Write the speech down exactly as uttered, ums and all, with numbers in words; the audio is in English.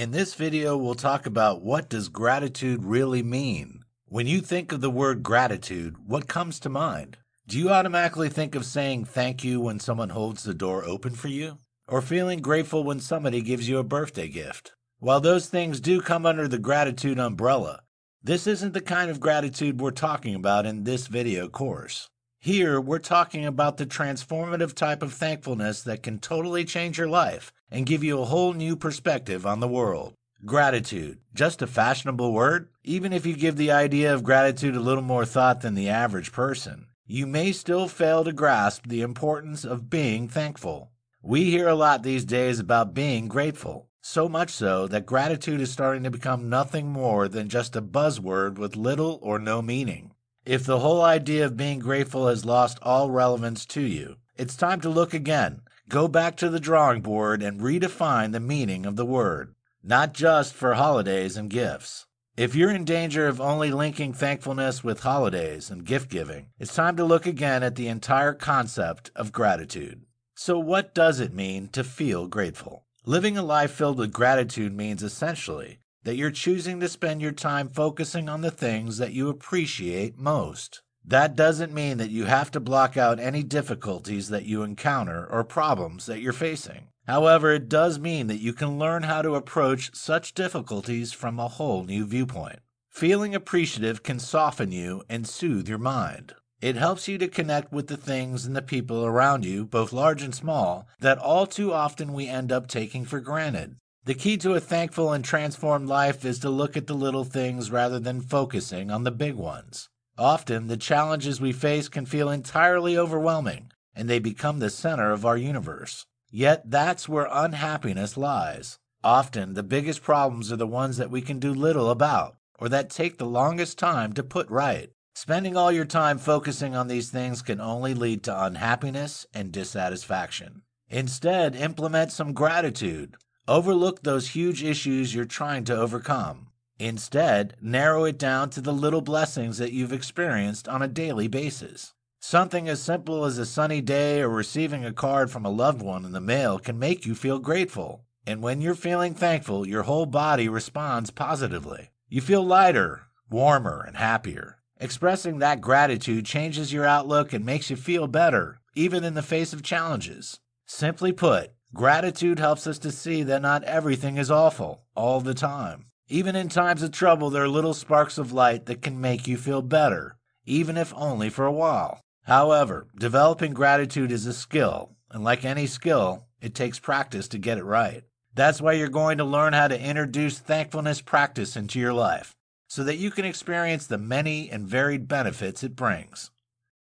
In this video, we'll talk about what does gratitude really mean. When you think of the word gratitude, what comes to mind? Do you automatically think of saying thank you when someone holds the door open for you? Or feeling grateful when somebody gives you a birthday gift? While those things do come under the gratitude umbrella, this isn't the kind of gratitude we're talking about in this video course. Here, we're talking about the transformative type of thankfulness that can totally change your life and give you a whole new perspective on the world. Gratitude, just a fashionable word? Even if you give the idea of gratitude a little more thought than the average person, you may still fail to grasp the importance of being thankful. We hear a lot these days about being grateful, so much so that gratitude is starting to become nothing more than just a buzzword with little or no meaning. If the whole idea of being grateful has lost all relevance to you, it's time to look again. Go back to the drawing board and redefine the meaning of the word, not just for holidays and gifts. If you're in danger of only linking thankfulness with holidays and gift giving, it's time to look again at the entire concept of gratitude. So what does it mean to feel grateful? Living a life filled with gratitude means essentially that you're choosing to spend your time focusing on the things that you appreciate most. That doesn't mean that you have to block out any difficulties that you encounter or problems that you're facing. However, it does mean that you can learn how to approach such difficulties from a whole new viewpoint. Feeling appreciative can soften you and soothe your mind. It helps you to connect with the things and the people around you, both large and small, that all too often we end up taking for granted. The key to a thankful and transformed life is to look at the little things rather than focusing on the big ones. Often, the challenges we face can feel entirely overwhelming, and they become the center of our universe. Yet that's where unhappiness lies. Often, the biggest problems are the ones that we can do little about, or that take the longest time to put right. Spending all your time focusing on these things can only lead to unhappiness and dissatisfaction. Instead, implement some gratitude. Overlook those huge issues you're trying to overcome. Instead, narrow it down to the little blessings that you've experienced on a daily basis. Something as simple as a sunny day or receiving a card from a loved one in the mail can make you feel grateful. And when you're feeling thankful, your whole body responds positively. You feel lighter, warmer, and happier. Expressing that gratitude changes your outlook and makes you feel better, even in the face of challenges. Simply put, gratitude helps us to see that not everything is awful all the time. Even in times of trouble, there are little sparks of light that can make you feel better, even if only for a while. However, developing gratitude is a skill, and like any skill, it takes practice to get it right. That's why you're going to learn how to introduce thankfulness practice into your life, so that you can experience the many and varied benefits it brings.